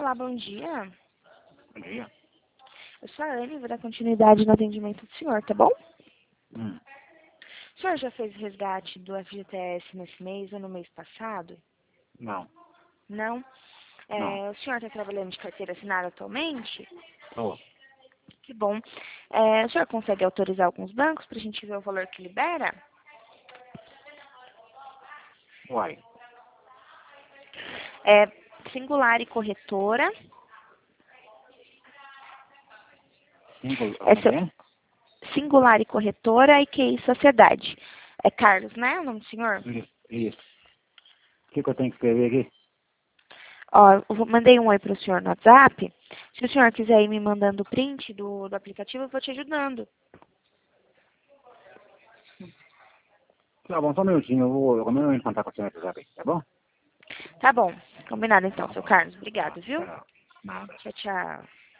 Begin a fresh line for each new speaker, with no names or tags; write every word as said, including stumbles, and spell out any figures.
Olá, bom dia.
Bom dia.
Eu sou a Anne, vou dar continuidade no atendimento do senhor, tá bom?
Hum.
O senhor já fez o resgate do F G T S nesse mês ou no mês passado?
Não.
Não? É,
Não.
o senhor está trabalhando de carteira assinada atualmente?
Tô.
Que bom. É, o senhor consegue autorizar alguns bancos para a gente ver o valor que libera?
Uai.
É Singular e Corretora.
Cinco,
É
como é que
seu-
é?
Singular e Corretora e Q I Sociedade. É Carlos, né? O nome do senhor?
Isso. Isso. O que, que eu tenho que escrever aqui?
Ó, eu vou- mandei um oi para o senhor no WhatsApp. Se o senhor quiser ir me mandando o print do, do aplicativo, eu vou te ajudando.
Tá bom, só um minutinho. Eu vou, eu vou encontrar com a senhora WhatsApp, tá bom?
Tá bom. Combinado então,
Tá
seu
bom.
Carlos.
Tá.
Obrigado, viu?
Tchau. Nada.
Tchau, tchau.